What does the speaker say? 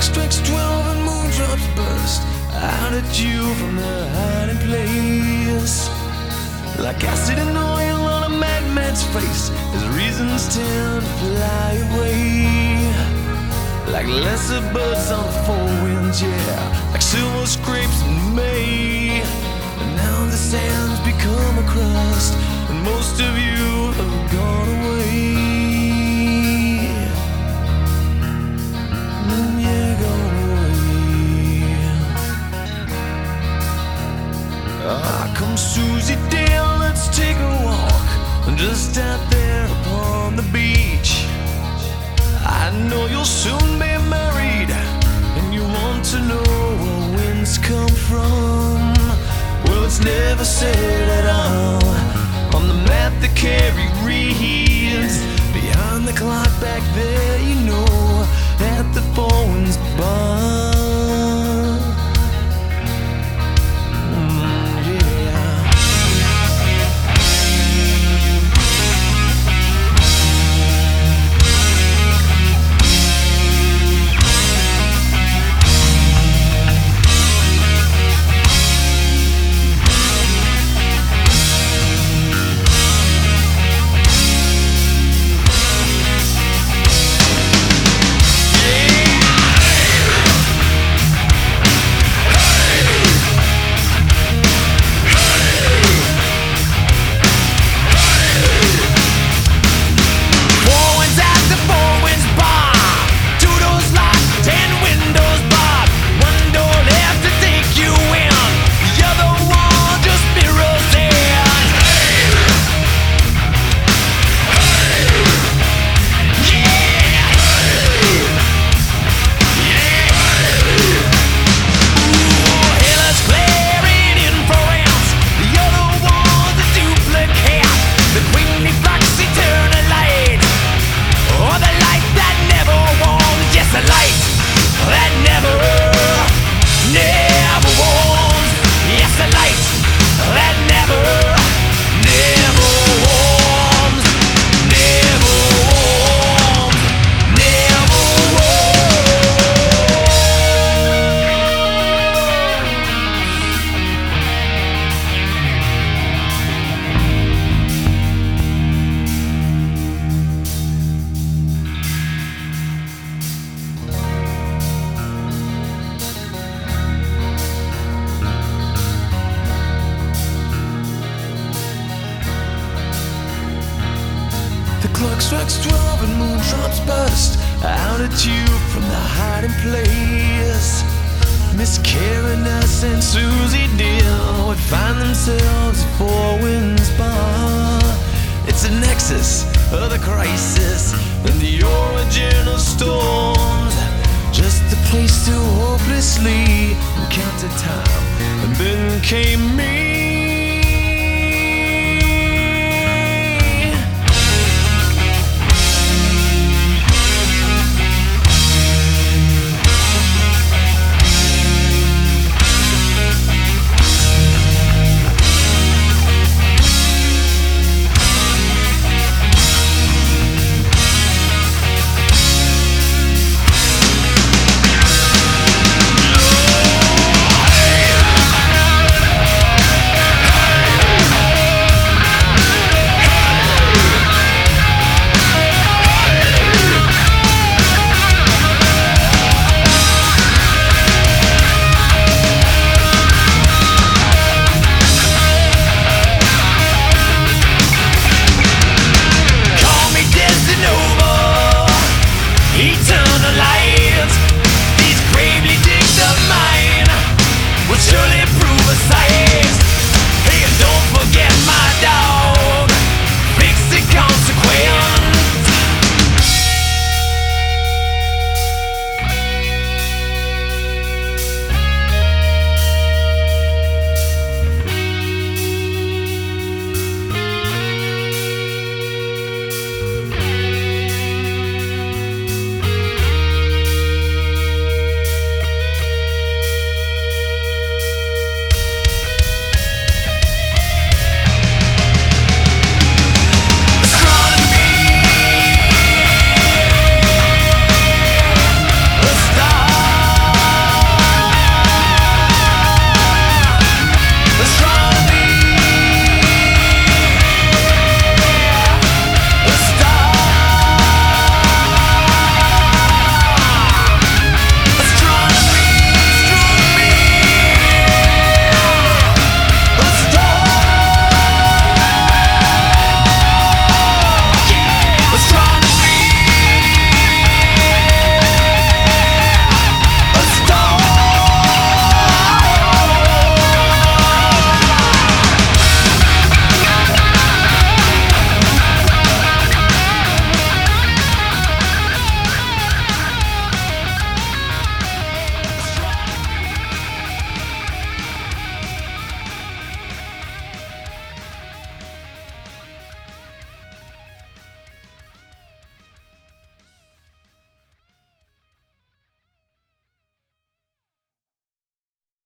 clock strikes 12 and moondrops burst out at you from their hiding place. Like acid and oil on a madman's face, his reasons tend to fly away. Like lesser birds on the four winds, yeah, like silver scrapes in May. And now the sand's become a crust, and most of you have gone away. Yeah, gone away. Ah, come Susie Dale, let's take a walk just out there upon the beach. I know you'll soon be married, and you want to know where winds come from. Well, it's never said at all on the map that Carrie reads. Behind the clock back there, you know, at the Four Winds Bar. The clock strikes 12 and moondrops burst out at you from the hiding place. Miss Karen, us, and Susie Deal would find themselves at Four Winds Bar. It's a nexus of the crisis and the origin of storms. Just a place to hopelessly encounter time. And then came me.